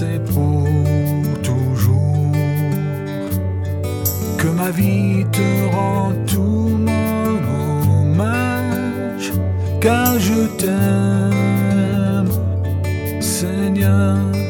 c'est pour toujours, que ma vie te rend tout mon hommage, car je t'aime, Seigneur.